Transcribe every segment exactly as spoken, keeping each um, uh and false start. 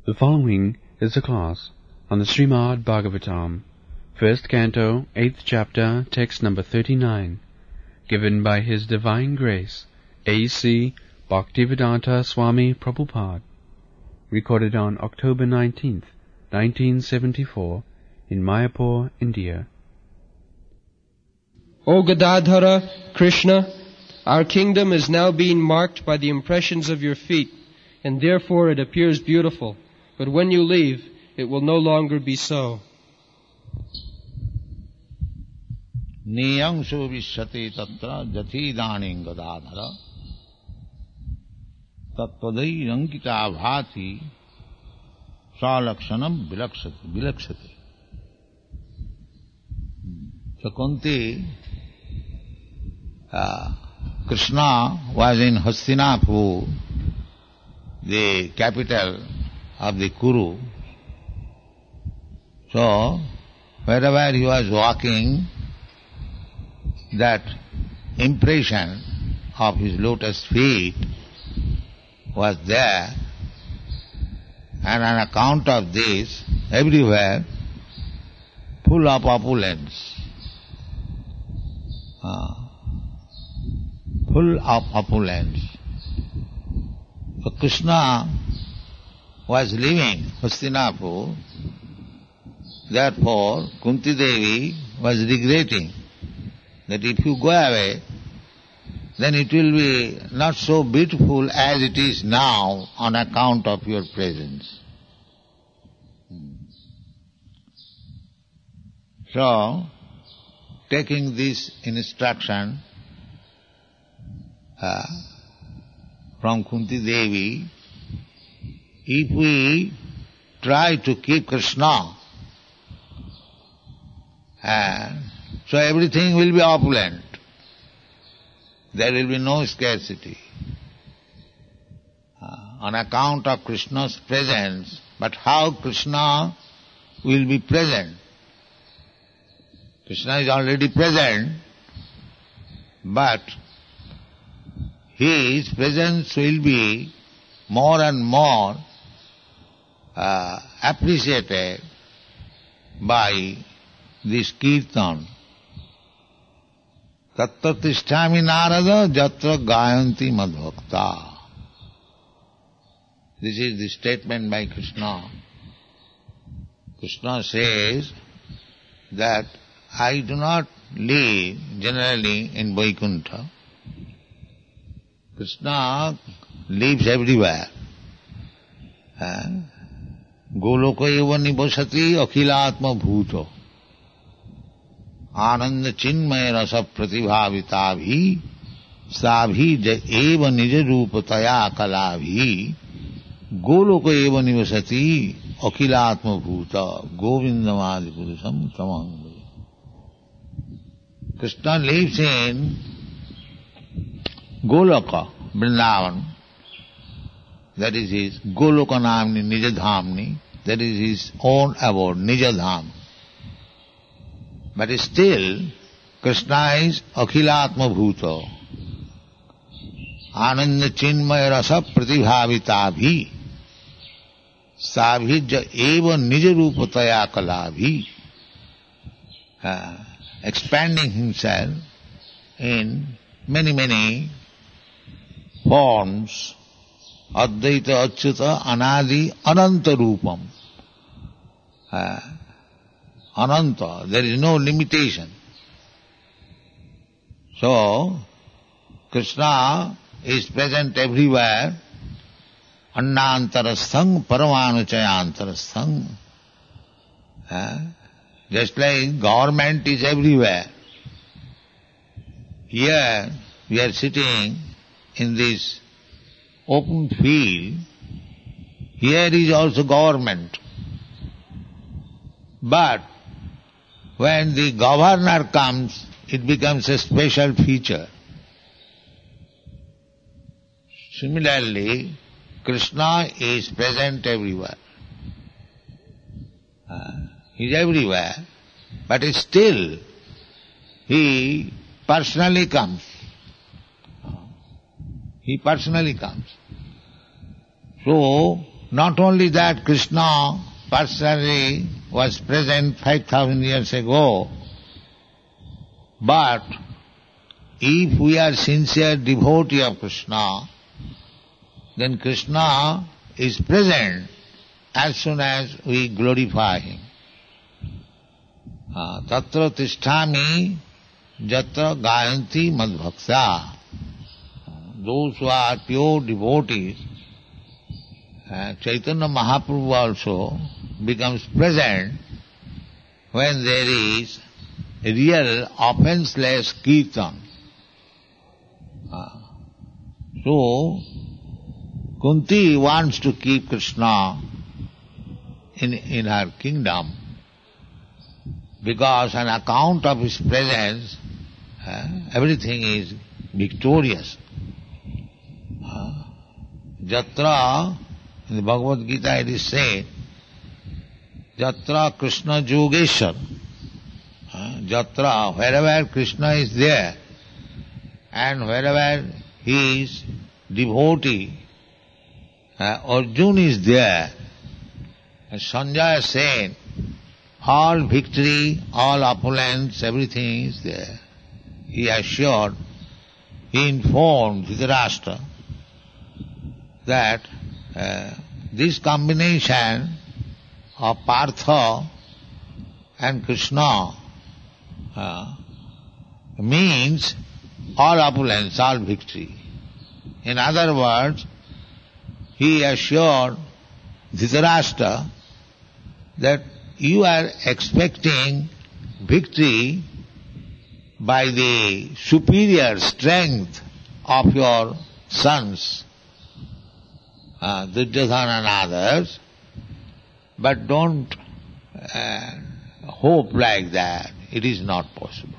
The following is a class on the Srimad Bhagavatam, first canto, eighth chapter, text number thirty-nine, given by His Divine Grace, A C Bhaktivedanta Swami Prabhupada, recorded on October nineteenth, nineteen seventy-four, in Mayapur, India. O Gadadhara, Krishna, our kingdom is now being marked by the impressions of your feet, and therefore it appears beautiful. But when you leave, it will no longer be so. Niyang suvishyate tatra jati daning gadadhara tatpadai rankita bhati salakshanam vilakshati. vilakshati. So Kunti, uh, Krishna was in Hastinapur, the capital of the Kuru. So, wherever he was walking, that impression of his lotus feet was there, and on account of this, everywhere full of opulence, uh, full of opulence. So Krishna was living Hastinapur, therefore Kunti Devi was regretting that if you go away, then it will be not so beautiful as it is now on account of your presence. So, taking this instruction uh, from Kunti Devi, if we try to keep Krishna, uh, so everything will be opulent. There will be no scarcity. Uh, on account of Krishna's presence, but how Krishna will be present? Krishna is already present, but his presence will be more and more uh, appreciated by this kirtan. Tatta tishtami narada jatra gayanti madbhakta. This is the statement by Krishna. Krishna says that I do not live generally in Vaikuntha. Krishna lives everywhere. Goloka eva nivasati akhilatma bhuto ananda chinmaya rasa pratibhavita sabhi eva nija rupataya kalabhi goloka eva nivasati akhilatma bhuta govindamadi purusam tamang. Krishna lives in Goloka, Vrindavan. That is his Goloka Namni Nijadhamni. That is his own abode, Nijadham. But still, Krishna is Akhilatma Bhuto. Ananda Chinmaya Rasa Pratibhavitabhi Sabhija Eva Nijarupataya Kalabhi. Uh, expanding himself in many, many forms, Advaita, Achyuta, Anadi, Ananta Rupam. Uh, Ananta, there is no limitation. So, Krishna is present everywhere, Annantarasthang, Paramanuchayantarasthang. Uh, just like government is everywhere. Here we are sitting in this open field. Here is also government. But when the governor comes, it becomes a special feature. Similarly, Krishna is present everywhere. Uh, he is everywhere, but still he personally comes. He personally comes. So, Not only that, Krishna personally was present five thousand years ago, but if we are sincere devotee of Krishna, then Krishna is present as soon as we glorify him. Tatra tisthami jatra gayanti madbhakta. Those who are pure devotees, uh, Chaitanya Mahaprabhu also becomes present when there is a real offenseless kirtan. Uh, so, Kunti wants to keep Krishna in, in her kingdom because on account of his presence, uh, everything is victorious. Uh, Jatra, in the Bhagavad Gita it is said, Jatra Krishna Yogeshwar. Uh, Jatra, wherever Krishna is there, and wherever he is devotee, uh, Arjuna is there. And Sanjaya said, all victory, all opulence, everything is there. He assured, he informed Dhritarashtra that uh, this combination of Partha and Krishna uh, means all opulence, all victory. In other words, he assured Dhritarashtra that you are expecting victory by the superior strength of your sons, uh, Duryodhana and others, but don't uh, hope like that. It is not possible.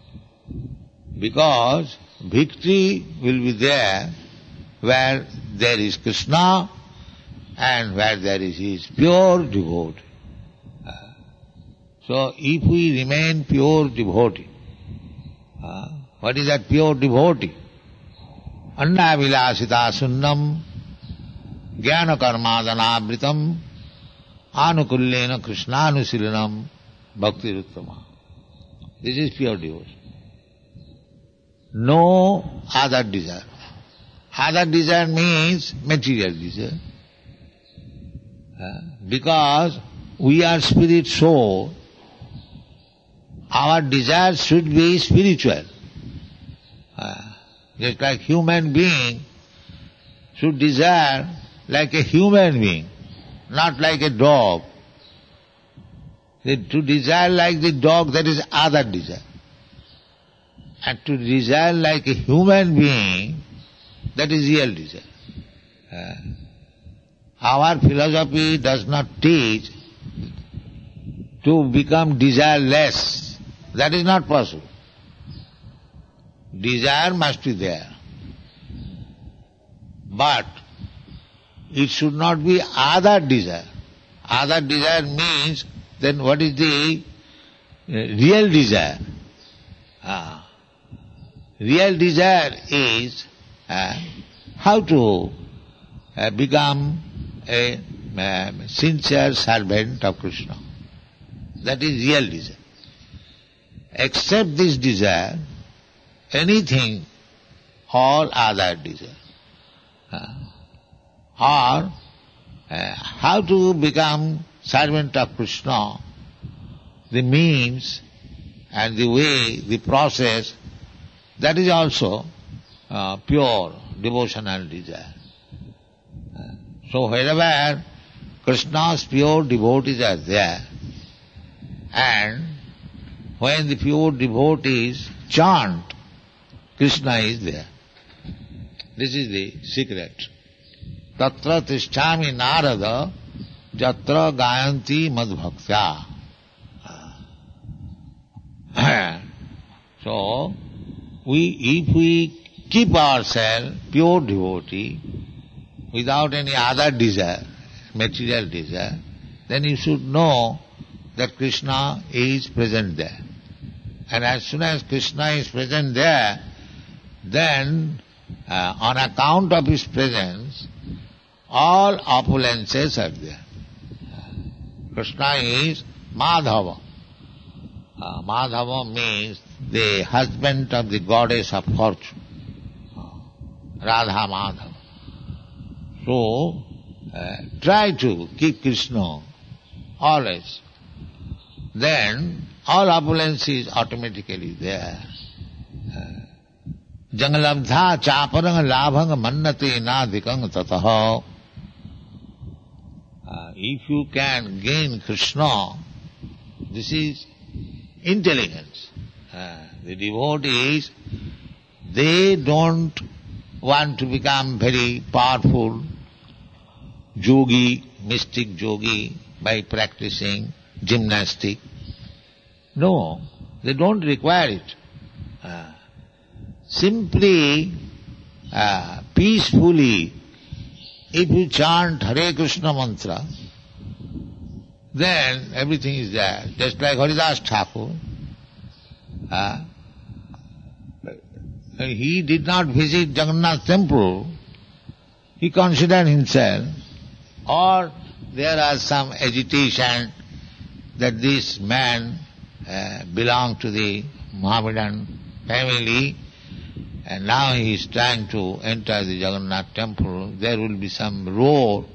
Because victory will be there where there is Krishna and where there is his pure devotee. Uh, so if we remain pure devotee, uh, what is that pure devotee? Anna vilasita sunnam jnana karmadanabritam anukullena krishnaanusilanam bhakti uttama. This is pure devotion. No other desire. Other desire means material desire. Uh, because we are spirit soul, our desire should be spiritual. Uh, just like human being should desire like a human being, not like a dog. To desire like the dog, that is other desire. And to desire like a human being, that is real desire. Uh, our philosophy does not teach to become desireless. That is not possible. Desire must be there. But it should not be other desire. Other desire means, then what is the uh, real desire? Ah. Real desire is uh, how to uh, become a uh, sincere servant of Krishna. That is real desire. Except this desire, anything, all other desire. Uh, or uh, how to become servant of Krishna, the means and the way, the process, that is also uh, pure devotional desire. Uh, so wherever Krishna's pure devotees are there, and when the pure devotees chant, Krishna is there. This is the secret. Tatra tisthami narada jatra gayanti madbhaktya. So, we, if we keep ourselves pure devotee, without any other desire, material desire, then you should know that Krishna is present there. And as soon as Krishna is present there, then uh, on account of his presence, all opulences are there. Krishna is Madhava. Uh, Madhava means the husband of the goddess of fortune, Radha Madhava. So, uh, try to keep Krishna always. Then all opulence is automatically there. Jangalabdha chaparang labhang mannate nadhikang tataha. If you can gain Krishna, this is intelligence. Uh, the devotees, they don't want to become very powerful yogi, mystic yogi by practicing gymnastic. No, they don't require it. Uh, simply, uh, peacefully, if you chant Hare Krishna mantra, then everything is there. Just like Haridas Thakur, uh, he did not visit Jagannath temple. He considered himself, or there are some agitation that this man uh, belonged to the Mohammedan family, and now he is trying to enter the Jagannath temple. There will be some roar.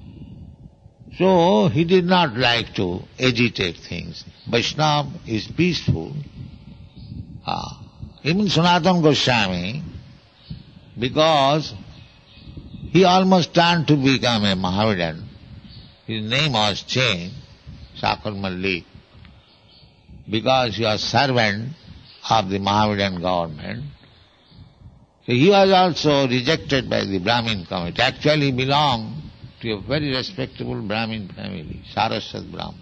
So he did not like to agitate things. Vaishnava is peaceful. Ah. Even Sanatana Goswami, because he almost turned to become a Mohammedan, his name was changed, Sakar Malik, because he was servant of the Mohammedan government. So he was also rejected by the Brahmin community. Actually he belonged to a very respectable Brahmin family, Saraswat Brahmin.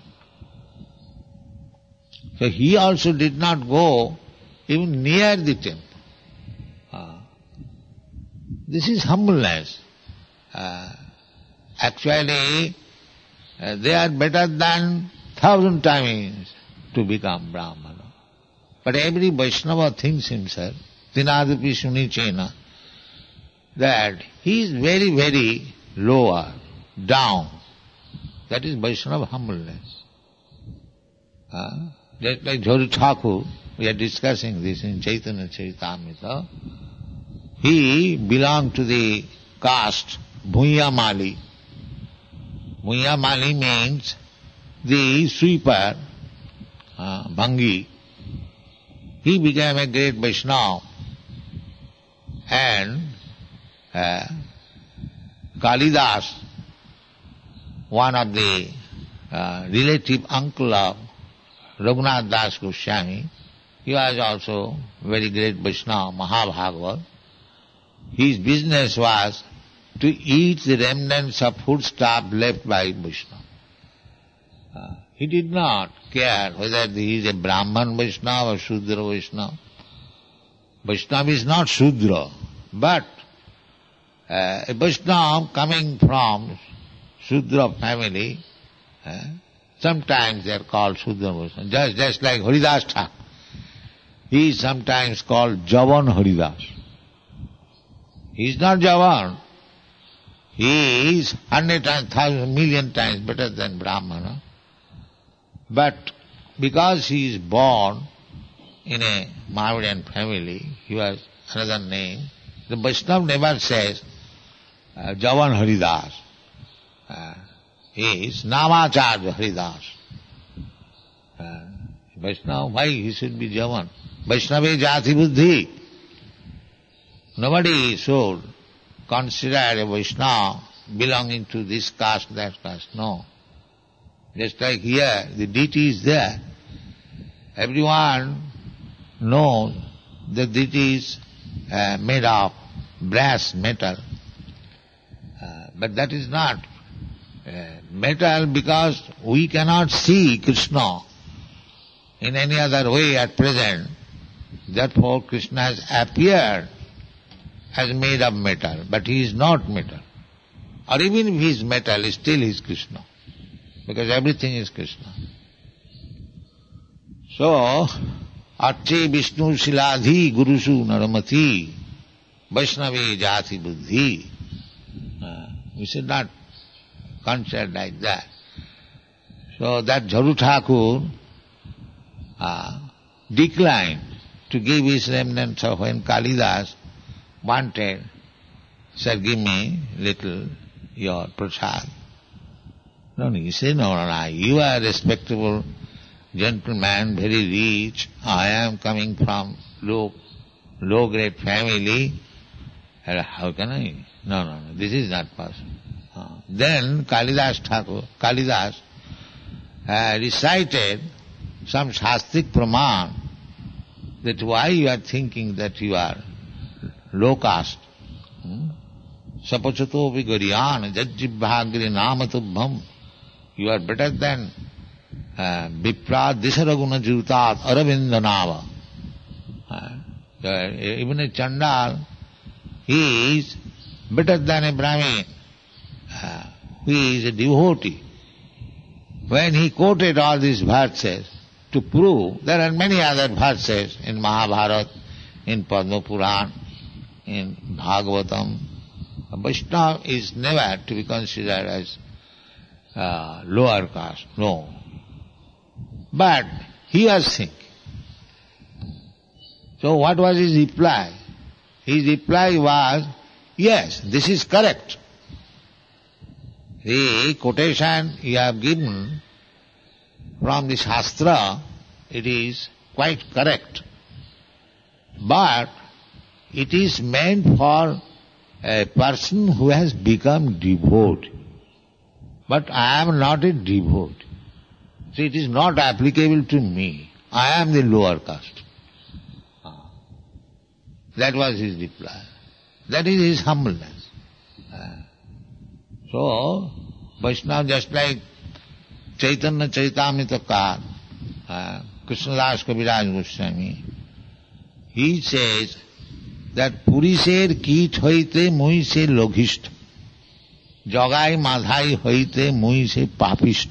So he also did not go even near the temple. Uh, this is humbleness. Uh, actually, uh, they are better than thousand times to become Brahmana. But every Vaishnava thinks himself, Tinadapi Sunichena, that he is very, very lower, down. That is Vaishnava humbleness. Uh, just like Jhari Thakur, we are discussing this in Chaitanya Charitamrita. He belonged to the caste Bhuya Mali. Bhuya Mali means the sweeper, uh, Bhangi. He became a great Vaishnava, and uh, Kalidas, one of the uh, relative uncle of Raghunath Das Goswami, he was also very great Vaishnava, Mahabhagavad. His business was to eat the remnants of foodstuff left by Vaishnava. Uh, he did not care whether he is a Brahman Vaishnava or Shudra Vaishnava. Vaishnava is not Shudra, but uh, a Vaishnava coming from Shudra family, uh, sometimes they are called Shudra Vaishnava, just, just like Haridas Thakur. He is sometimes called Javan Haridas. He is not Javan. He is hundred times, thousand, million times better than Brahmana. But because he is born in a Mohammedan family, he was another name. The Vaishnava never says uh, Javan Haridas. Uh, he is Namacharya Haridas. Uh, Vaishnava, why he should be Javan? Vaishnava jati buddhi. Nobody should consider a Vaishnava belonging to this caste, that caste. No. Just like here, the deity is there. Everyone knows that deity is uh, made of brass metal. Uh, but that is not uh, metal, because we cannot see Krishna in any other way at present. Therefore Krishna has appeared as made of metal, but he is not metal. Or even if he is metal, still he is Krishna, because everything is Krishna. So, Arche Vishnu Shiladhi Gurusu Naramati Vaishnavi Jati Buddhi. Uh, We should not consider like that. So that Jharu Thakur uh, declined to give his remnants of when Kalidas wanted, said, give me little your prasad. No, he said, no, no, no, you are a respectable gentleman, very rich. I am coming from low, low-grade family. How can I? No, no, no, this is not possible. Uh, then Kalidas Thakur, Kalidas uh, recited some Shastrik Praman that why you are thinking that you are low caste. Sapachato vigariyan jajjibhagri namatubham. You are better than uh, Vipra Disaraguna Jutat Aravindanava. Uh, even a Chandal, he is better than a Brahmin, uh, who is a devotee. When he quoted all these verses to prove, there are many other verses in Mahabharata, in Padma Puran, in Bhagavatam. A Vaishnava is never to be considered as uh, lower caste, no. But he was thinking. So what was his reply? His reply was, yes, this is correct. The quotation you have given from the Shastra, it is quite correct. But it is meant for a person who has become devotee. But I am not a devotee. So it is not applicable to me. I am the lower caste. That was his reply. That is his humbleness. So, Vaishnava, just like Chaitanya Charitamrita Kar, uh, Krishnadas Kaviraj Goswami, he says that Purisher kit hoite mui se loghist, jogai madhai hoite mui se papist.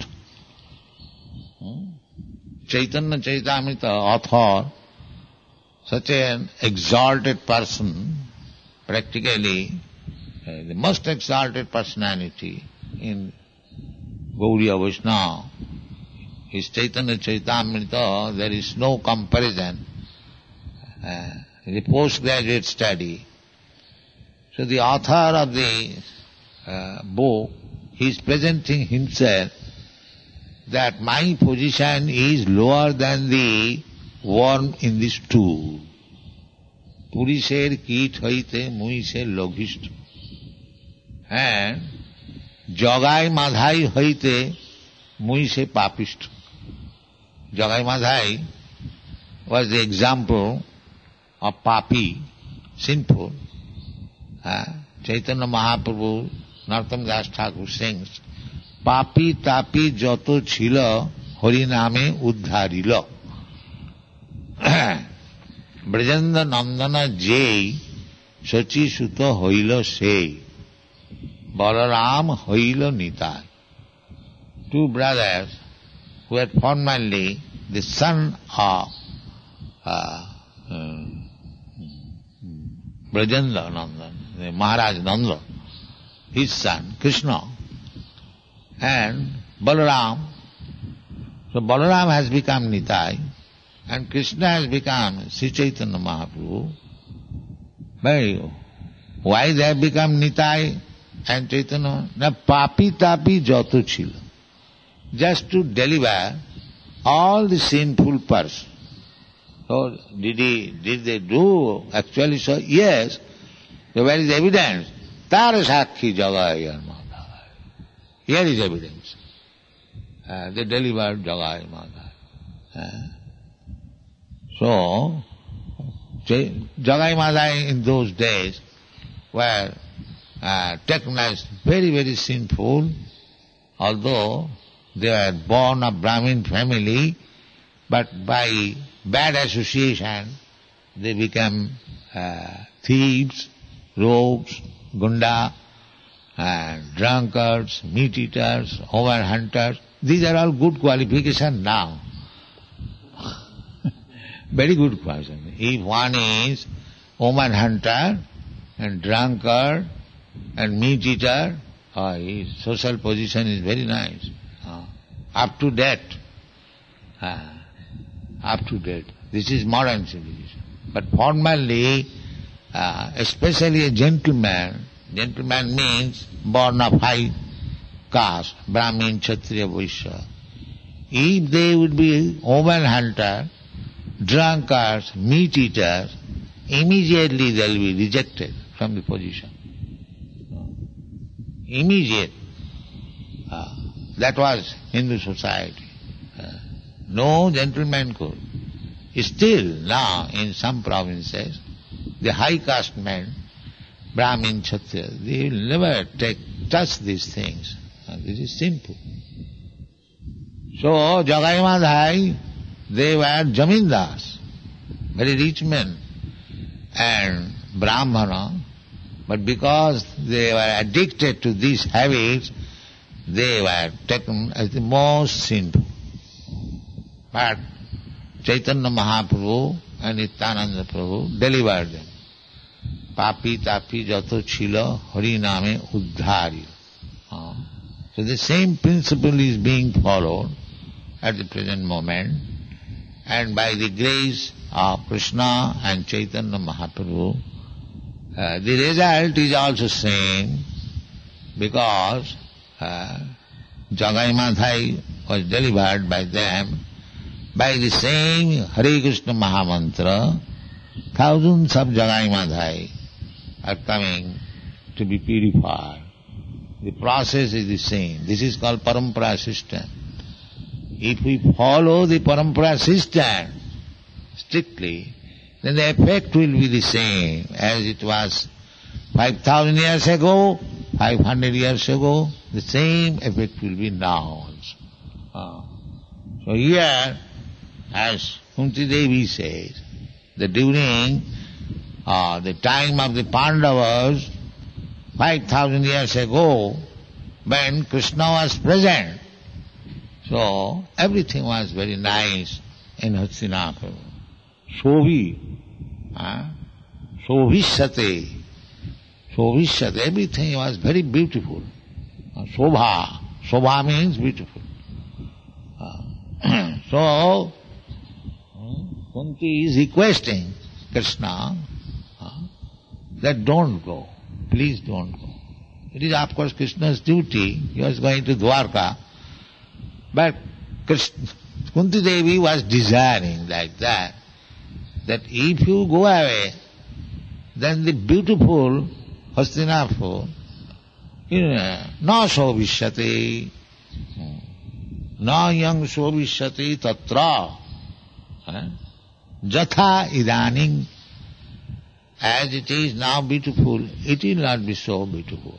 Chaitanya Charitamrita author, such an exalted person, practically uh, the most exalted personality in Gauriya Vaishnava, his Chaitanya Charitamrita, there is no comparison. Uh, the postgraduate study. So the author of the uh, book, he is presenting himself that my position is lower than the worm in the stool. Purisher kit hoite mui se loghist. And jogai madhai hoite mui se papist. Jogai madhai was the example of papi, sinful. Uh, Chaitanya Mahaprabhu, Narottam Das Thakur sings, papi tapi joto chila hariname uddharila. Brajanda Nandana Jai Sachi Sutta Hoila Se Balaram Hoila Nitai. Two brothers who were formerly the son of uh, uh, Brajanda Nandan, Maharaj Nanda, his son, Krishna, and Balaram. So Balaram has become Nitai, and Krishna has become Sri Chaitanya Mahaprabhu. But why they have become Nitai and Chaitanya? Na papi tapi jato chila. Just to deliver all the sinful persons. So did he, did they do actually so? Yes. So where is evidence? Tara sakhi jagaya madhai. Here is evidence. Uh, they delivered jagaya madhai. Uh, So, Jagai Madhai in those days were uh, taken as very, very sinful, although they were born of Brahmin family, but by bad association they became uh, thieves, rogues, gunda, uh, drunkards, meat eaters, overhunters. These are all good qualifications now. Very good question. If one is woman hunter and drunkard and meat eater Uh, his social position is very nice. Uh, up to date. Uh, up to date. This is modern civilization. But formerly, uh, especially a gentleman, gentleman means born of high caste, Brahmin, Kshatriya, Vaishya. If they would be woman hunter, drunkards, meat eaters, immediately they will be rejected from the position. Immediate. Uh, that was Hindu society. Uh, no gentleman could. Still now in some provinces, the high caste men, Brahmin, Kshatriya, they will never take, touch these things. Uh, this is simple. So Jagai Madhai, they were Jamindars, very rich men, and Brahmana, but because they were addicted to these habits, they were taken as the most sinful. But Chaitanya Mahaprabhu and Nityananda Prabhu delivered them. Papi tapi jato chila hari name uddhari. Uh, so the same principle is being followed at the present moment, and by the grace of Krishna and Chaitanya Mahaprabhu, uh, the result is also same, because uh, Jagai Madhai was delivered by them. By the same Hare Krishna Mahamantra, thousands of Jagai Madhai are coming to be purified. The process is the same. This is called parampara system. If we follow the parampara system strictly, then the effect will be the same as it was five thousand years ago, five hundred years ago. The same effect will be now also. Uh, so here, as Kunti Devi says, that during uh, the time of the Pandavas, five thousand years ago, when Krishna was present, so everything was very nice in Hastinapur. Shobhi, uh, Shobhishyate, Shobhishyate, everything was very beautiful. Uh, Shobha, Shobha means beautiful. Uh, so, Kunti is requesting Krishna uh, that don't go, please don't go. It is of course Krishna's duty, he was going to Dwarka, but Krishna, Kunti Devi was desiring like that, that if you go away, then the beautiful Hastinapur, na shobhishyate, na yang shobhishyate tatra, jatha idaning, as it is now beautiful, it will not be so beautiful.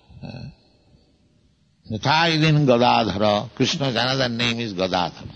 Jatha idin Gadadhara, Krishna's another name is Gadadhara.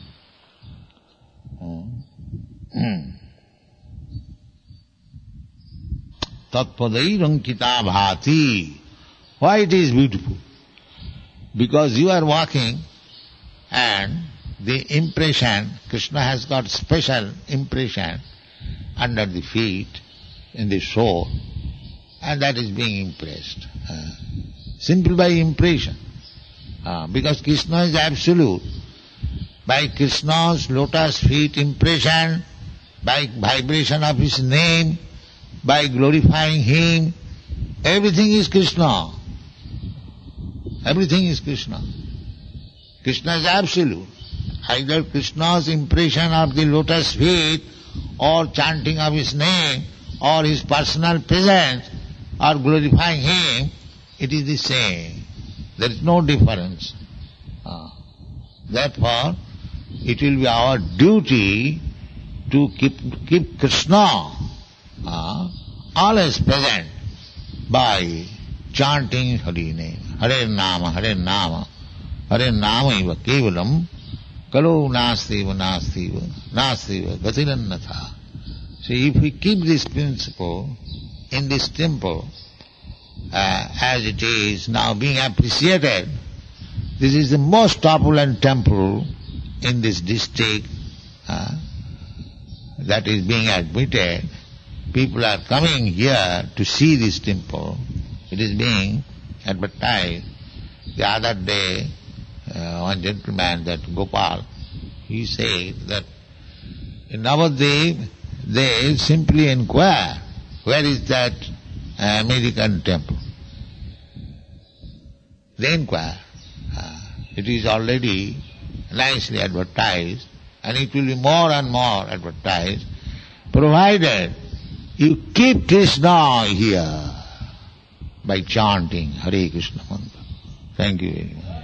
Tatpadai rankita bhati. Why it is beautiful? Because you are walking and the impression, Krishna has got special impression under the feet, in the soul, and that is being impressed. Uh, simple by impression. Uh, because Krishna is absolute. By Krishna's lotus feet impression, by vibration of his name, by glorifying him, everything is Krishna. Everything is Krishna. Krishna is absolute. Either Krishna's impression of the lotus feet, or chanting of his name, or his personal presence, or glorifying him, it is the same. There is no difference. Uh, therefore, it will be our duty to keep, keep Krishna uh, always present by chanting Hari name. Hare Nama, Hare Nama, Hare Nama iva kevalam, kalo nastiva, nastiva, nastiva, gatirannatha. So if we keep this principle in this temple, uh, as it is now being appreciated, this is the most opulent temple in this district uh, that is being admitted. People are coming here to see this temple. It is being advertised The other day, uh, one gentleman, that Gopal, he said that in Navadev they simply inquire, where is that uh, American temple? They inquire. Uh, it is already nicely advertised, and it will be more and more advertised, provided you keep Krishna here by chanting Hare Krishna mantra. Thank you very much.